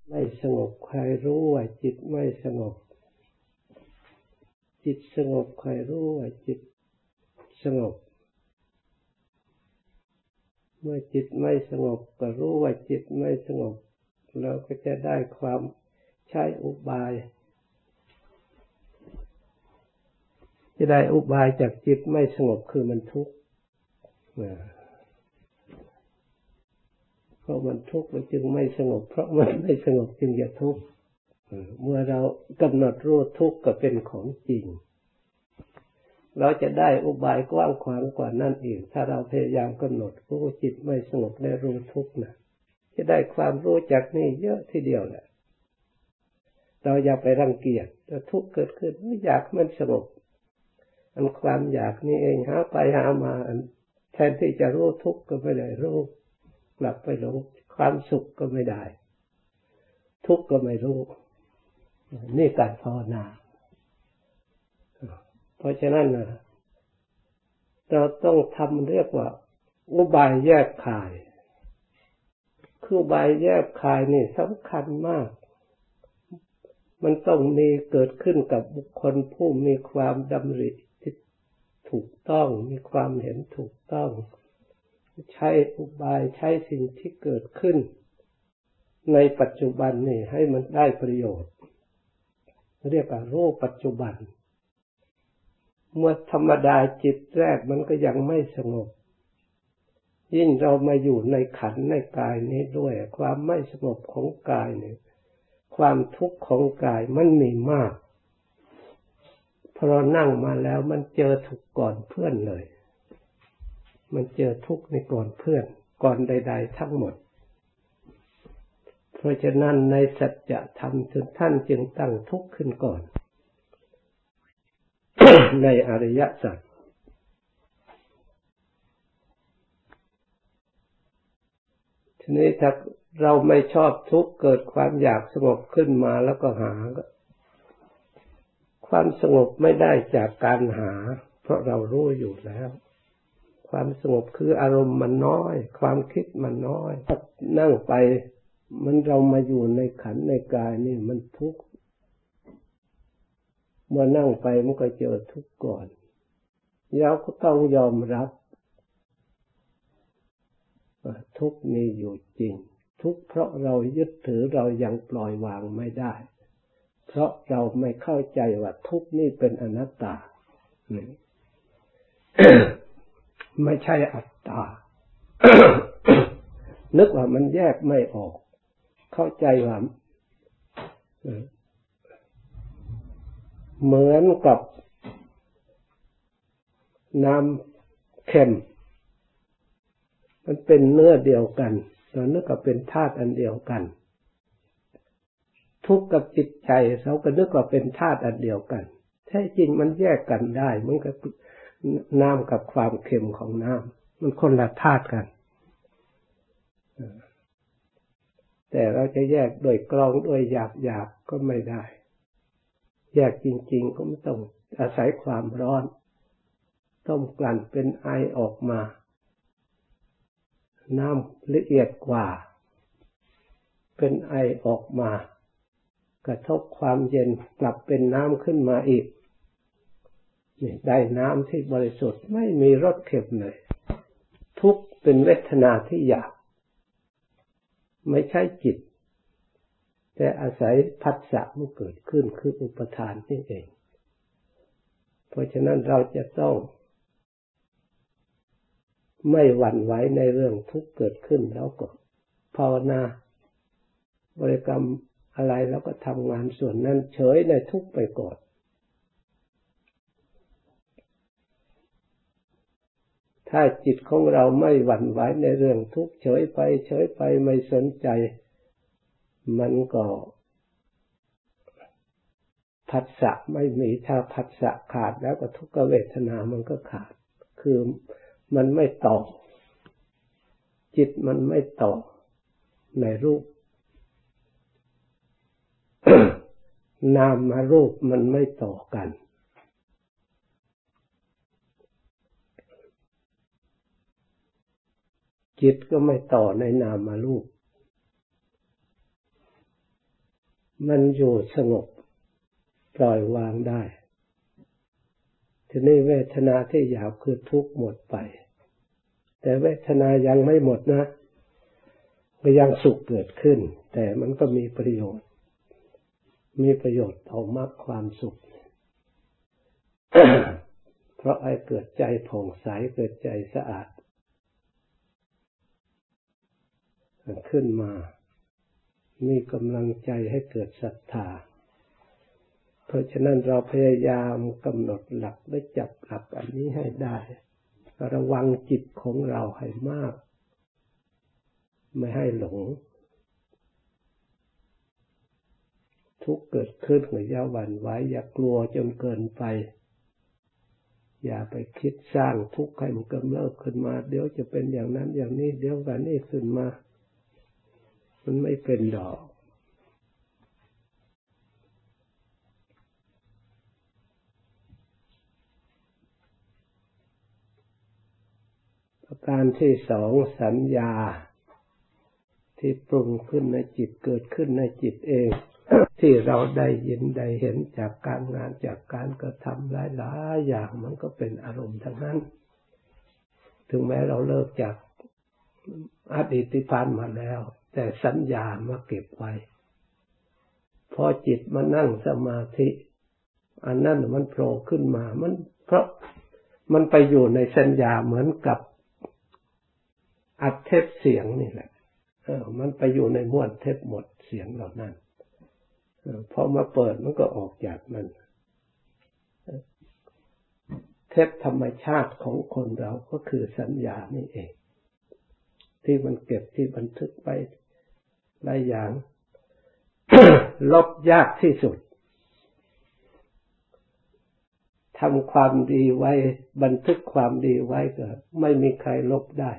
ไม่สงบใครรู้ว่าจิตไม่สงบจิตสงบใครรู้ว่าจิตสงบเมื่อจิตไม่สงบก็รู้ว่าจิตไม่สงบเราก็จะได้ความใช้อุบายจะได้อุบายจากจิตไม่สงบคือมันทุกข์เพราะมันทุกข์มันจึงไม่สงบเพราะมันไม่สงบจึงจะทุกข์เมื่อเรากำหนดรู้ทุกข์ก็เป็นของจริงเราจะได้อุบายกว้างขวางกว่านั้นอีกถ้าเราพยายามกำหนดรู้จิตไม่สงบได้รู้ทุกข์นะจะได้ความรู้จากนี่เยอะทีเดียวแหละเราอย่าไปรังเกียจถ้าทุกข์เกิดขึ้นไม่อยากมันสงบอันความอยากนี่เองหาไปหามาแทนที่จะรู้ทุกข์ก็ไม่ได้รู้กลับไปหลงความสุขก็ไม่ได้ทุกข์ก็ไม่รู้นี่การภาวนาเพราะฉะนั้นเราต้องทำเรียกว่าอุบายแยกคายคืออุบายแยกคายนี่สำคัญมากมันต้องมีเกิดขึ้นกับบุคคลผู้มีความดำริที่ถูกต้องมีความเห็นถูกต้องใช้อุบายใช้สิ่งที่เกิดขึ้นในปัจจุบันนี่ให้มันได้ประโยชน์เรียกว่ารู้ปัจจุบันเมื่อธรรมดาจิตแรกมันก็ยังไม่สงบยิ่งเรามาอยู่ในขันธ์ในกายนี้ด้วยความไม่สงบของกายนี่ความทุกข์ของกายมันมีมากพอเรานั่งมาแล้วมันเจอทุกข์ก่อนเพื่อนเลยมันเจอทุกข์ในก่อนเพื่อนก่อนใดๆทั้งหมดเพราะฉะนั้นในสัจธรรมท่านจึงตั้งทุกข์ขึ้นก่อน ในอริยสัจทีนี้ถ้าเราไม่ชอบทุกข์เกิดความอยากสงบขึ้นมาแล้วก็หาความสงบไม่ได้จากการหาเพราะเรารู้อยู่แล้วความสงบคืออารมณ์มันน้อยความคิดมันน้อยนั่งไปมันเรามาอยู่ในขันธ์ในกายนี่มันทุกข์เมื่อนั่งไปมันก็เจอทุกข์ก่อนเราก็ต้องยอมรับทุกข์มีอยู่จริงทุกข์เพราะเรายึดถือเรายังปล่อยวางไม่ได้เพราะเราไม่เข้าใจว่าทุกข์นี่เป็นอนัตตา ไม่ใช่อัตตา นึกว่ามันแยกไม่ออกเข้าใจว่าเหมือนกับน้ำเค็มมันเป็นเนื้อเดียวกันเรานึกว่าเป็นธาตุอันเดียวกันทุกข์กับจิตใจเราก็นึกว่าเป็นธาตุอันเดียวกันแท้จริงมันแยกกันได้เหมือนกับน้ำกับความเค็มของน้ำมันคนละธาตุกันแต่เราจะแยกโดยกลองโดยหยาบๆก็ไม่ได้แยกจริงๆก็ไม่ต้องอาศัยความร้อนต้มกลั่นเป็นไอออกมาน้ำละเอียดกว่าเป็นไอออกมากระทบความเย็นกลับเป็นน้ำขึ้นมาอีกนี่ได้น้ำที่บริสุทธิ์ไม่มีรสเค็มเลยทุกข์เป็นเวทนาที่หยาบไม่ใช่จิตแต่อาศัยผัสสะมันเกิดขึ้นคืออุปทานนี่เองเพราะฉะนั้นเราจะต้องไม่หวั่นไหวในเรื่องทุกข์เกิดขึ้นแล้วก็ภาวนาบริกรรมอะไรแล้วก็ทำงานส่วนนั้นเฉยในทุกข์ไปก่อนถ้าจิตของเราไม่หวั่นไหวในเรื่องทุกข์เฉยไปไม่สนใจมันก็ผัสสะไม่มีถ้าผัสสะขาดแล้วก็ทุกขเวทนามันก็ขาดคือมันไม่ต่อจิตมันไม่ต่อในรูป นามรูปมันไม่ต่อกันจิตก็ไม่ต่อในนามรูปมันอยู่สงบปล่อยวางได้ทีนี้เวทนาที่หยาบคือทุกข์หมดไปแต่เวทนายังไม่หมดนะก็ยังสุขเกิดขึ้นแต่มันก็มีประโยชน์ต่อมรรคความสุข เพราะไอ้เกิดใจผ่องใสเกิดใจสะอาดขึ้นมามีกำลังใจให้เกิดศรัทธาเพราะฉะนั้นเราพยายามกำหนดหลักและจับหลักอันนี้ให้ได้ระวังจิตของเราให้มากไม่ให้หลงทุกข์เกิดขึ้นอย่าหวั่นไหวอย่ากลัวจนเกินไปอย่าไปคิดสร้างทุกข์ให้มันกำเริบขึ้นมาเดี๋ยวจะเป็นอย่างนั้นอย่างนี้เดี๋ยวกันนี้ขึ้นมามันไม่เป็นดอกประการที่สองสัญญาที่ปรุงขึ้นในจิตเกิดขึ้นในจิตเองที่เราได้ยินได้เห็นจากการงานจากการกระทำหลายๆอย่างมันก็เป็นอารมณ์ทั้งนั้นถึงแม้เราเลิกจากอดีตที่ผ่านมาแล้วแต่สัญญามาเก็บไว้พอจิตมานั่งสมาธิอันนั้นมันโผล่ขึ้นมามันเพราะมันไปอยู่ในสัญญาเหมือนกับอัดเทปเสียงนี่แหละมันไปอยู่ในม้วนเทปหมดเสียงเหล่านั้นพอมาเปิดมันก็ออกจากมันเทปธรรมชาติของคนเราก็คือสัญญานี่เองที่มันเก็บที่บันทึกไปหลายอย่าง ลบยากที่สุดทำความดีไว้บันทึกความดีไว้ก็ไม่มีใครลบได้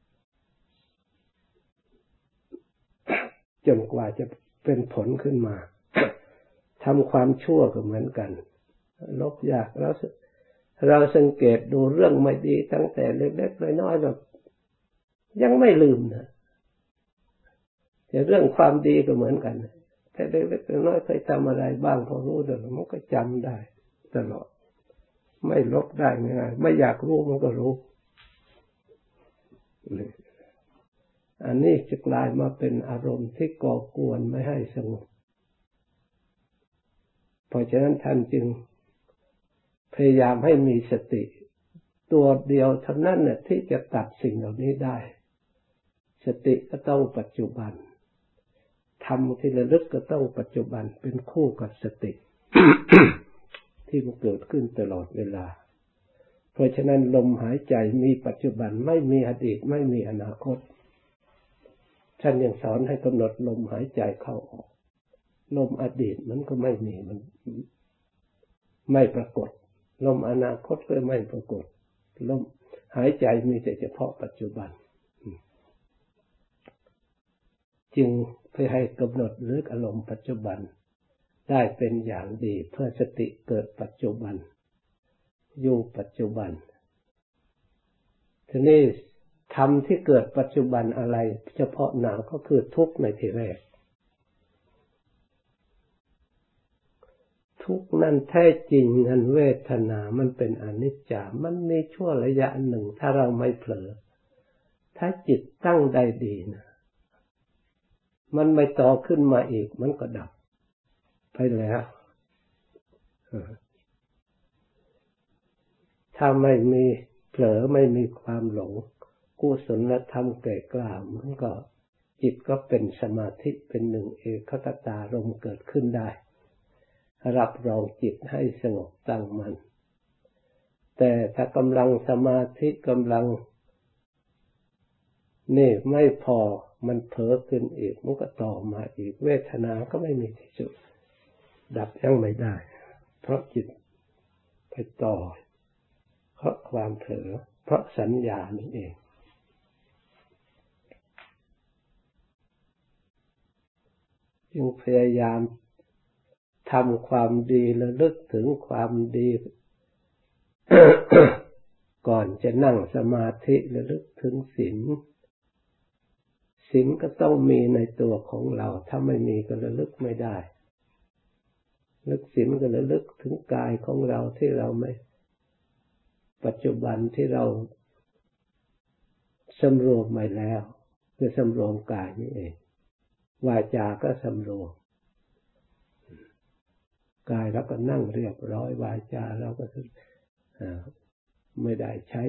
จนกว่าจะเป็นผลขึ้นมาทำความชั่วก็เหมือนกันลบยากแล้วเราสังเกตดูเรื่องไม่ดีตั้งแต่เล็กๆน้อยๆแบบยังไม่ลืมนะแต่เรื่องความดีก็เหมือนกันแต่เล็กๆน้อยๆเคยทำอะไรบ้างพอรู้เดี๋ยวมันก็จำได้ตลอดไม่ลบได้ง่ายๆไม่อยากรู้มันก็รู้อันนี้จะกลายมาเป็นอารมณ์ที่ก่อกวนไม่ให้สงบเพราะฉะนั้นท่านจึงพยายามให้มีสติตัวเดียวเท่านั้นเนี่ยที่จะตัดสิ่งเหล่านี้ได้สติก็ต้องปัจจุบันธรรมที่ระลึกก็ต้องปัจจุบันเป็นคู่กับสติ ที่มันเกิดขึ้นตลอดเวลาเพราะฉะนั้นลมหายใจมีปัจจุบันไม่มีอดีตไม่มีอนาคตท่านยังสอนให้กำหนดลมหายใจเข้าออกลมอดีตมันก็ไม่มีมันไม่ปรากฏลมอนาคตก็ไม่ปรากฏลมหายใจมีแต่เฉพาะปัจจุบันจึงเพื่อให้กำหนดลึกอารมณ์ปัจจุบันได้เป็นอย่างดีเพื่อสติเกิดปัจจุบันอยู่ปัจจุบันทีนี้ธรรมที่เกิดปัจจุบันอะไรเฉพาะหน้าก็คือทุกข์ในที่แรกทุกข์นั้นแท้จริงนั้นเวทนามันเป็นอนิจจามันมีชั่วระยะหนึ่งถ้าเราไม่เผลอถ้าจิตตั้งได้ดีนะมันไม่ต่อขึ้นมาอีกมันก็ดับไปแล้วถ้าไม่มีเผลอไม่มีความหลงกุศลธรรมแก่กล้ามันก็จิตก็เป็นสมาธิเป็นหนึ่งเอกคตารมณ์เกิดขึ้นได้รับรองจิตให้สงบตั้งมั่นแต่ถ้ากำลังสมาธิกำลังนี่ไม่พอมันเผลอขึ้นอีกมันก็ต่อมาอีกเวทนาก็ไม่มีที่สุดดับยังไม่ได้เพราะจิตไปต่อเพราะความเผลอเพราะสัญญานี่เองจึงพยายามทำความดีระลึกถึงความดี ก่อนจะนั่งสมาธิระลึกถึงศีลศีลก็ต้องมีในตัวของเราถ้าไม่มีก็ระลึกไม่ได้นึกศีลก็ระลึกถึงกายของเราที่เราไม่ปัจจุบันที่เราสำรวมไปแล้วคือสำรวมกายนี่เองวาจาก็สำรวมกายเราก็นั่งเรียบร้อยวาจาเราก็ไม่ได้ใช้